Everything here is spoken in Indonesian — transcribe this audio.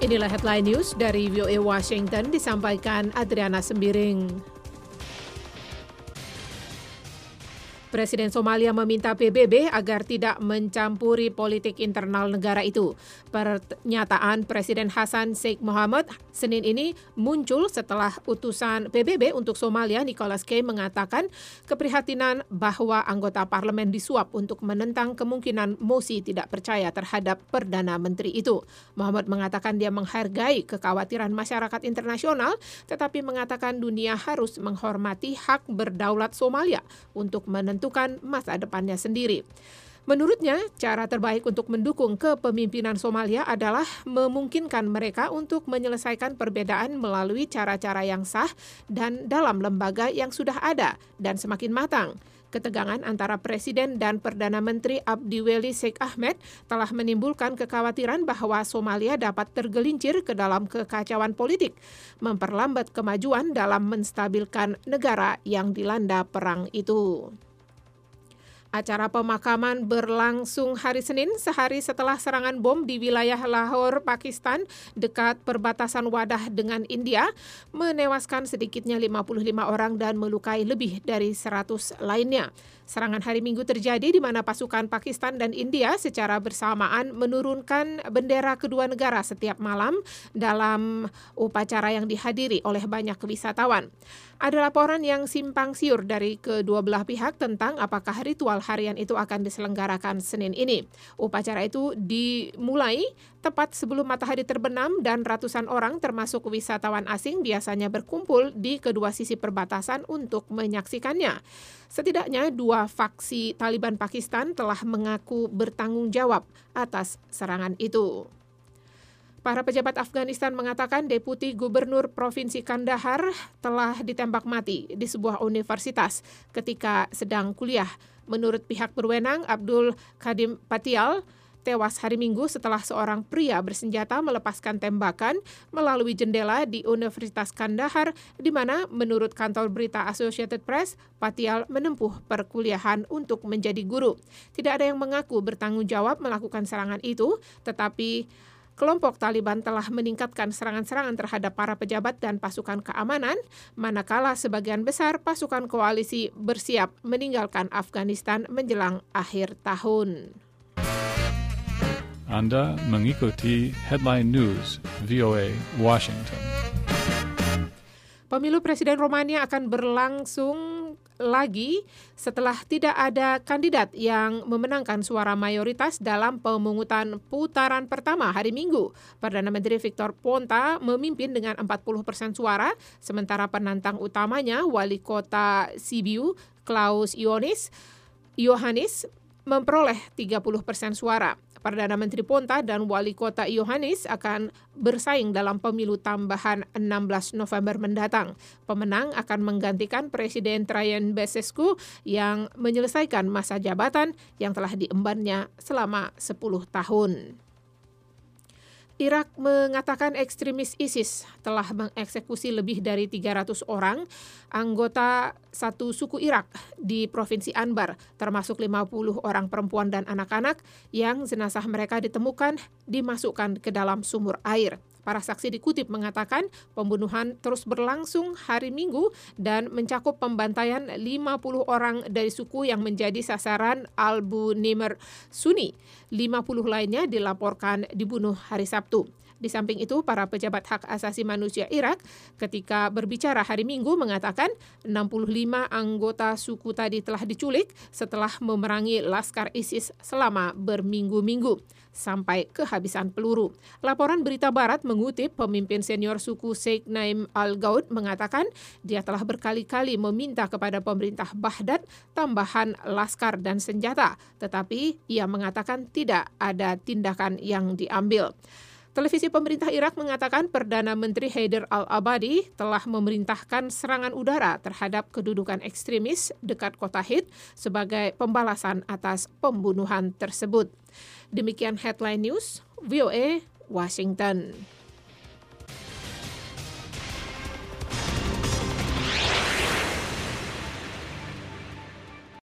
Inilah headline news dari VOA Washington disampaikan Adriana Sembiring. Presiden Somalia meminta PBB agar tidak mencampuri politik internal negara itu. Pernyataan Presiden Hassan Sheikh Mohamud Senin ini muncul setelah utusan PBB untuk Somalia Nicholas K. mengatakan keprihatinan bahwa anggota parlemen disuap untuk menentang kemungkinan mosi tidak percaya terhadap Perdana Menteri itu. Mohamud mengatakan dia menghargai kekhawatiran masyarakat internasional, tetapi mengatakan dunia harus menghormati hak berdaulat Somalia untuk menentukan masa depannya sendiri. Menurutnya, cara terbaik untuk mendukung kepemimpinan Somalia adalah memungkinkan mereka untuk menyelesaikan perbedaan melalui cara-cara yang sah dan dalam lembaga yang sudah ada dan semakin matang. Ketegangan antara Presiden dan Perdana Menteri Abdiweli Sheikh Ahmed telah menimbulkan kekhawatiran bahwa Somalia dapat tergelincir ke dalam kekacauan politik, memperlambat kemajuan dalam menstabilkan negara yang dilanda perang itu. Acara pemakaman berlangsung hari Senin, sehari setelah serangan bom di wilayah Lahore, Pakistan, dekat perbatasan Wadah dengan India, menewaskan sedikitnya 55 orang dan melukai lebih dari 100 lainnya. Serangan hari Minggu terjadi di mana pasukan Pakistan dan India secara bersamaan menurunkan bendera kedua negara setiap malam dalam upacara yang dihadiri oleh banyak wisatawan. Ada laporan yang simpang siur dari kedua belah pihak tentang apakah ritual harian itu akan diselenggarakan Senin ini. Upacara itu dimulai tepat sebelum matahari terbenam dan ratusan orang termasuk wisatawan asing biasanya berkumpul di kedua sisi perbatasan untuk menyaksikannya. Setidaknya 2 faksi Taliban Pakistan telah mengaku bertanggung jawab atas serangan itu. Para pejabat Afghanistan mengatakan Deputi Gubernur Provinsi Kandahar telah ditembak mati di sebuah universitas ketika sedang kuliah. Menurut pihak berwenang, Abdul Kadim Patial tewas hari Minggu setelah seorang pria bersenjata melepaskan tembakan melalui jendela di Universitas Kandahar, di mana menurut kantor berita Associated Press, Patial menempuh perkuliahan untuk menjadi guru. Tidak ada yang mengaku bertanggung jawab melakukan serangan itu, tetapi kelompok Taliban telah meningkatkan serangan-serangan terhadap para pejabat dan pasukan keamanan, manakala sebagian besar pasukan koalisi bersiap meninggalkan Afghanistan menjelang akhir tahun. Anda mengikuti Headline News VOA Washington. Pemilu Presiden Romania akan berlangsung lagi setelah tidak ada kandidat yang memenangkan suara mayoritas dalam pemungutan putaran pertama hari Minggu. Perdana Menteri Victor Ponta memimpin dengan 40% suara, sementara penantang utamanya, Wali Kota Sibiu, Klaus Iohannis, memperoleh 30% suara. Perdana Menteri Ponta dan Wali Kota Iohannis akan bersaing dalam pemilu tambahan 16 November mendatang. Pemenang akan menggantikan Presiden Traian Băsescu yang menyelesaikan masa jabatan yang telah diembannya selama 10 tahun. Irak mengatakan ekstremis ISIS telah mengeksekusi lebih dari 300 orang anggota satu suku Irak di Provinsi Anbar, termasuk 50 orang perempuan dan anak-anak yang jenazah mereka ditemukan dimasukkan ke dalam sumur air. Para saksi dikutip mengatakan pembunuhan terus berlangsung hari Minggu dan mencakup pembantaian 50 orang dari suku yang menjadi sasaran Abu Nimr Sunni. 50 lainnya dilaporkan dibunuh hari Sabtu. Di samping itu, para pejabat hak asasi manusia Irak ketika berbicara hari Minggu mengatakan 65 anggota suku tadi telah diculik setelah memerangi laskar ISIS selama berminggu-minggu sampai kehabisan peluru. Laporan Berita Barat mengutip pemimpin senior suku Sheikh Naim Al-Gaud mengatakan dia telah berkali-kali meminta kepada pemerintah Baghdad tambahan laskar dan senjata, tetapi ia mengatakan tidak ada tindakan yang diambil. Televisi pemerintah Irak mengatakan Perdana Menteri Haider al-Abadi telah memerintahkan serangan udara terhadap kedudukan ekstremis dekat kota Hit sebagai pembalasan atas pembunuhan tersebut. Demikian Headline News, VOA, Washington.